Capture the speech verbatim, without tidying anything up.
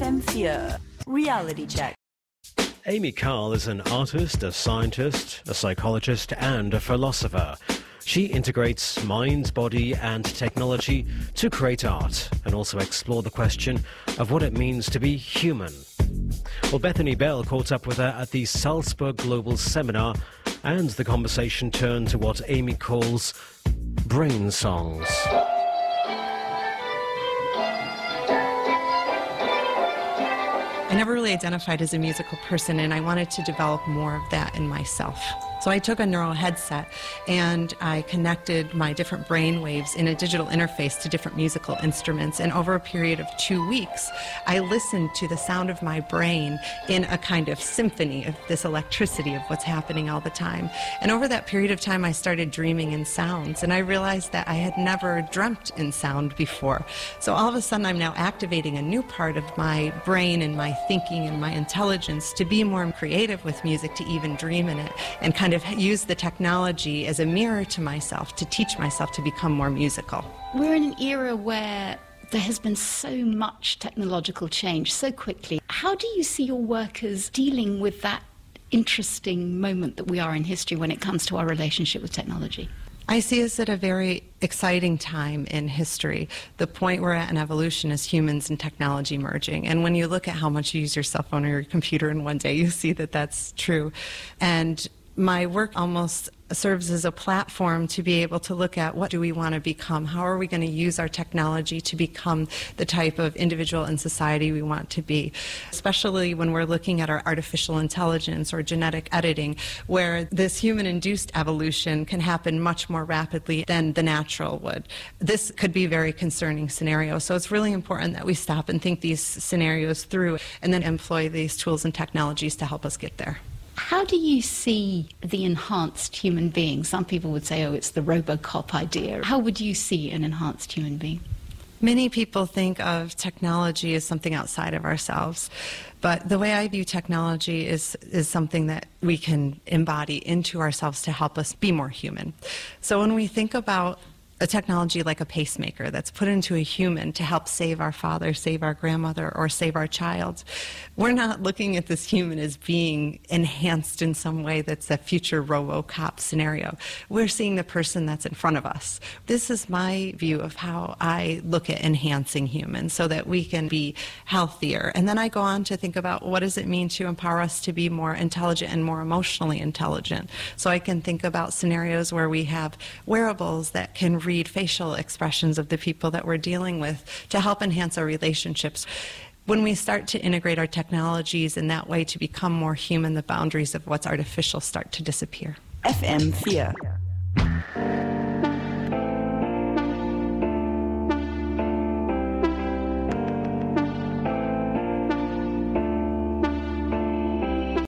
M four Reality Check. Amy Carl is an artist, a scientist, a psychologist and a philosopher. She integrates mind, body and technology to create art and also explore the question of what it means to be human. Well, Bethany Bell caught up with her at the Salzburg Global Seminar, and the conversation turned to what Amy calls brain songs. I never really identified as a musical person, and I wanted to develop more of that in myself. So I took a neural headset and I connected my different brain waves in a digital interface to different musical instruments, and over a period of two weeks I listened to the sound of my brain in a kind of symphony of this electricity of what's happening all the time. And over that period of time I started dreaming in sounds, and I realized that I had never dreamt in sound before. So all of a sudden I'm now activating a new part of my brain and my thinking and my intelligence to be more creative with music, to even dream in it, and kind of use the technology as a mirror to myself to teach myself to become more musical. We're in an era where there has been so much technological change so quickly. How do you see your workers dealing with that interesting moment that we are in history when it comes to our relationship with technology? I see us at a very exciting time in history. The point we're at in evolution is humans and technology merging. And when you look at how much you use your cell phone or your computer in one day, you see that that's true. And my work almost serves as a platform to be able to look at what do we want to become? How are we going to use our technology to become the type of individual and society we want to be? Especially when we're looking at our artificial intelligence or genetic editing, where this human-induced evolution can happen much more rapidly than the natural would. This could be a very concerning scenario. So it's really important that we stop and think these scenarios through and then employ these tools and technologies to help us get there. How do you see the enhanced human being? Some people would say, oh, it's the RoboCop idea. How would you see an enhanced human being? Many people think of technology as something outside of ourselves, but the way I view technology is, is something that we can embody into ourselves to help us be more human. So when we think about a technology like a pacemaker that's put into a human to help save our father, save our grandmother, or save our child, we're not looking at this human as being enhanced in some way that's a future RoboCop scenario. We're seeing the person that's in front of us. This is my view of how I look at enhancing humans so that we can be healthier. And then I go on to think about what does it mean to empower us to be more intelligent and more emotionally intelligent. So I can think about scenarios where we have wearables that can read facial expressions of the people that we're dealing with to help enhance our relationships. When we start to integrate our technologies in that way to become more human, the boundaries of what's artificial start to disappear. F M four